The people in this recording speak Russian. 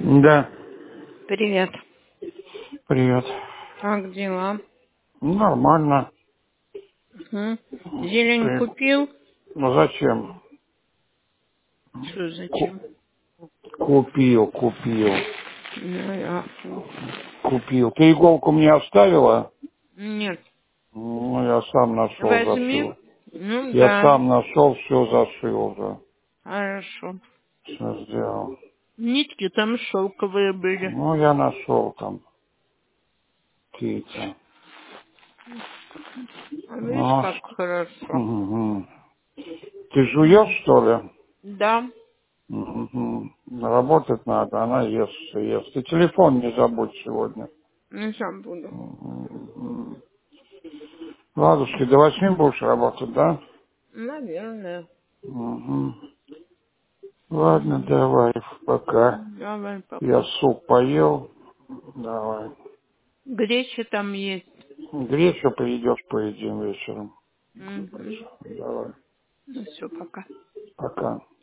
Да, Привет. привет. Как дела? Нормально. Зелень Ты... купил? Ну зачем? Что зачем? Купил. Ну, ясно. Купил. Ты иголку мне оставила? Нет. Ну, я сам нашел, Возьми. зашил. Ну Я да. сам нашел, все зашил уже. Хорошо. Все сделал. Нитки там шелковые были. Ну, я нашел там какие-то. А видишь, Ну, как хорошо. мгм. Ты жуешь, что ли? Да. Мгм. Работать надо, она ест, все ест. Ты телефон не забудь сегодня. Не забуду. Мгм. Ладушки, до 8 будешь работать, да? Наверное. Угу. Ладно, давай, пока. Давай Я пока. суп поел. Давай. Гречи там есть. Гречу придешь, поедим вечером. Угу. Давай. Ну все, пока. Пока.